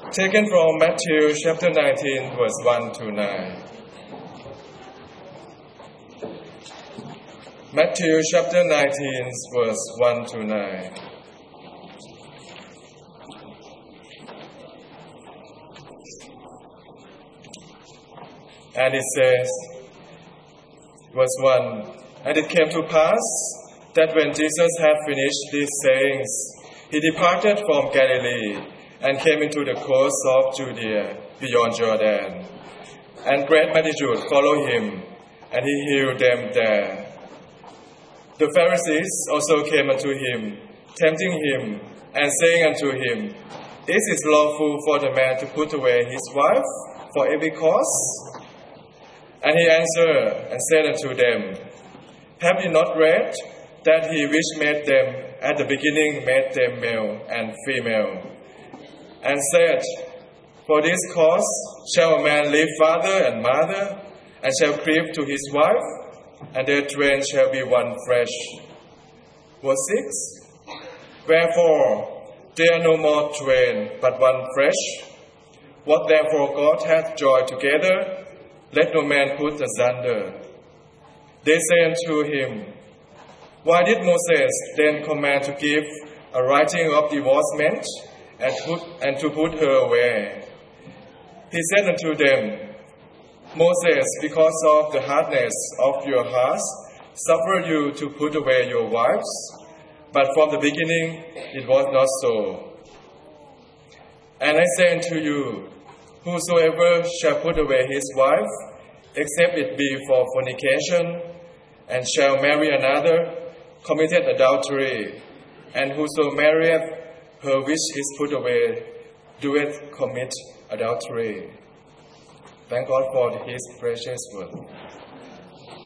Taken from Matthew chapter 19, verse 1 to 9. Matthew chapter 19, verse 1 to 9. And it says, verse 1, And it came to pass that when Jesus had finished these sayings, he departed from Galilee and came into the coast of Judea beyond Jordan. And great multitude followed him, and he healed them there. The Pharisees also came unto him, tempting him, and saying unto him, Is it lawful for the man to put away his wife for every cause? And he answered and said unto them, Have ye not read that he which made them at the beginning made them male and female? And said, For this cause shall a man leave father and mother, and shall cleave to his wife, and their twain shall be one flesh. Verse 6, Wherefore they are no more twain, but one flesh. What therefore God hath joined together, let no man put asunder. They say unto him, Why did Moses then command to give a writing of divorcement, and to put her away? He said unto them, Moses, because of the hardness of your hearts, suffered you to put away your wives, but from the beginning it was not so. And I say unto you, Whosoever shall put away his wife, except it be for fornication, and shall marry another, committed adultery, and whoso marrieth her which is put away, doeth commit adultery. Thank God for His precious word.